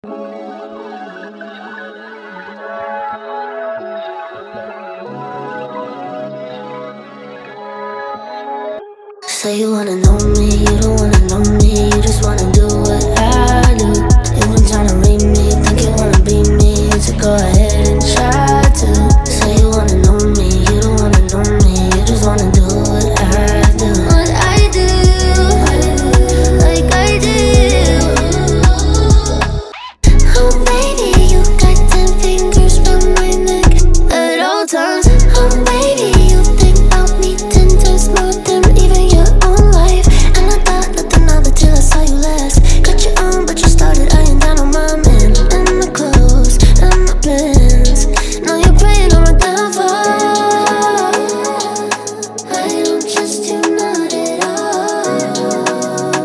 Say you wanna know me, you don't wanna know me, you just wanna do what I do. You ain't tryna read me, think you wanna be me, you should go ahead and try to. Say you wanna know me, you don't wanna know me, you just wanna do what I do. What I do, like I do. Oh baby, you got 10 fingers round my neck at all times. Oh baby, you think about me 10 times more than even your own life. And I thought nothing of it till I saw you last. Got your own, but you started eyeing down on my man and my clothes and my plans. Now you're praying on my downfall. I don't trust you, not at all.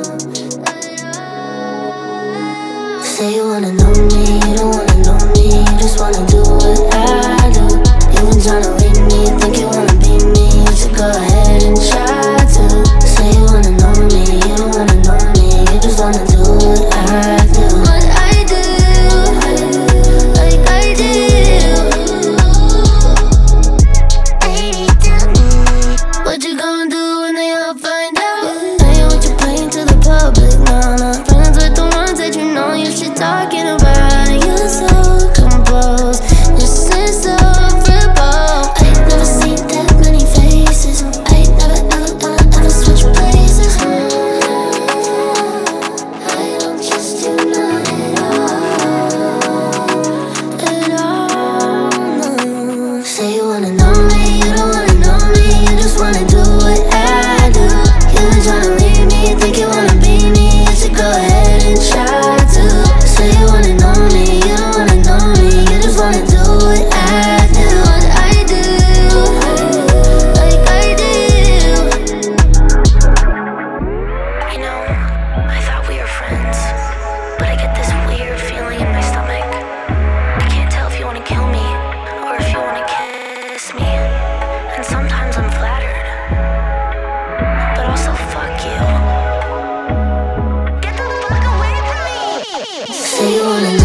Say you wanna know me, you don't wanna know me, you just wanna do what I do. You ain't tryna read me, think you wanna be me, you should go ahead and try to. Say you wanna know me, you don't wanna know me, you just wanna do what I do. What I do, like I do. Baby, tell me, what you gonna do when they all find out? I ain't what you playing to the public, nah, nah. Friends with the ones that you know you should talking about. You're so composed, your sense of rebel. I ain't never seen that many faces. I ain't never ever switch places. I don't trust you, not at all, no. Say you wanna know me, you don't wanna know me, you just wanna do what I do. You ain't tryna read me, think you wanna be me, you should go ahead and try to. Say you wanna know me, you don't wanna know me, you just wanna do what I do. What I do, like I do. I know, I thought we were friends, but I get this weird feeling in my stomach. I can't tell if you wanna kill me or if you wanna kiss me. And sometimes I'm flattered, but also fuck you. Get the fuck away from me! Say you wanna